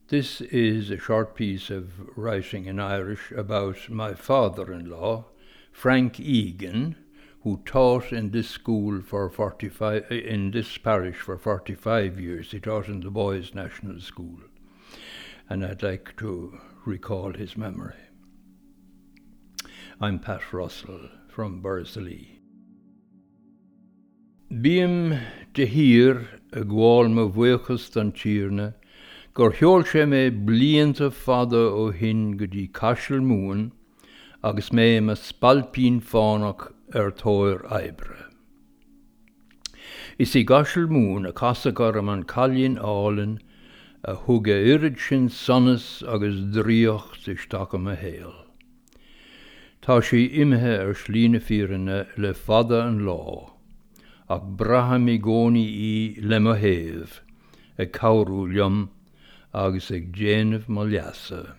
This is a short piece of writing in Irish about my father-in-law, Frank Egan, who taught in this school in this parish for 45 years. He taught in the Boys National School, and I'd like to recall his memory. I'm Pat Russell from Bursley. Bíam de hir a gháil mo bhuachas don tíorna, gur cheol sé mé blianta fada ó hin go dtí Cashel Moon, agus mé ma spalpín fánach tóir aibre. Is I Cashel Moon a casa goram an callín álin, a thuga irid sin sonas agus dríocht isteach am a héal. Tá sí imthe slína fíranna le fada an lá, ach bratha mi gcónaí le mo héamh, ag cabhrú liom agus ag déanamh mo leasa.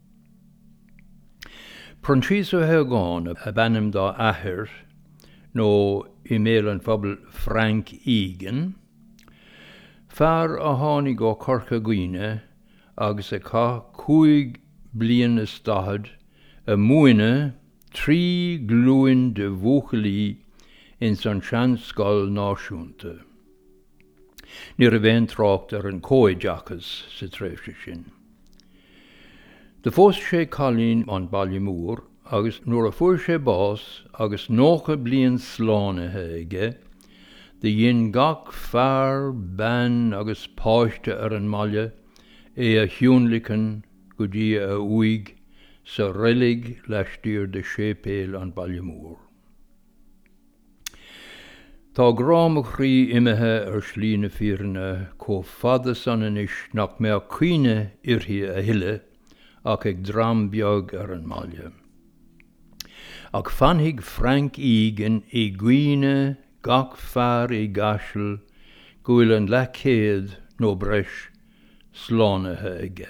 Prontíos ó heagán a bannam dá ahir, nó I méil an phobal Frank Egan, fear a tháinig ó Corca Gaoine agus a cá 5 bliain is stahad a muine 3 glúin de bhuachalí in san seanscoil náisiúnta. Ní a bhéon trácht ar an cóideachas sa tréimhse sin. De fós sé callín an Ballymúr, agus nuair a fuair sé bás agus nócha bliain slánathe aige, de dhéon gach fearr, ban agus páiste ar an maille a hiúnlichan go dtí a uig sa rilig leistír de sépéal an Ballymúr. Tá grám a chrí imethe ar slína fíranna có fada san inis nach mé a cuine irthe a hille ach ag drám beag ar an maille. Ach fanhig Frank Egan I gcuine gach fearr I Cashel gúil an lechéad nó breis slánathe aige.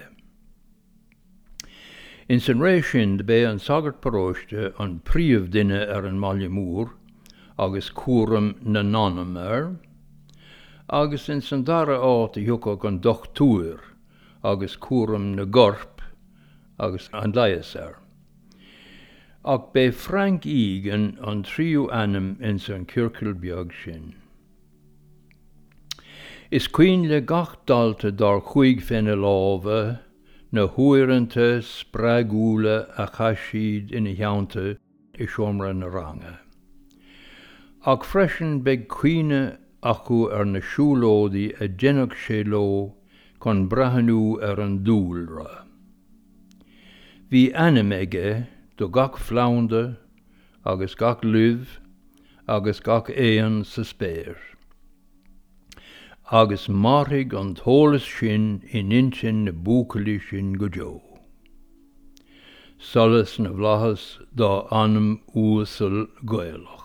In san rééis sin de bé an sagart paróiste an príomh duine ar an Ballymúr agus cuaram na nonamar, agus in san dara áit I thugadh an dochtúir agus cuaram na gorp agus an laisar. Ach bé Frank Egan an tríú anam in san circeal beag sin. Is cuin le gach dalta dar 5 fenne lábha na huiranta spregúla a chaisiad ina theanta I siomra na ranga. Ach freisin beag cuine acu ar na siúlódaí a dénach sé ló chun brathanú ar an dúlra. Bhí anam aige do gach flaunda, agus gach luv, agus gach éan sa spéir. Agus marthig an tólas sin I nintin na búcailí sin go deo. Solas na bhlachas dá anam úsal Gaelach.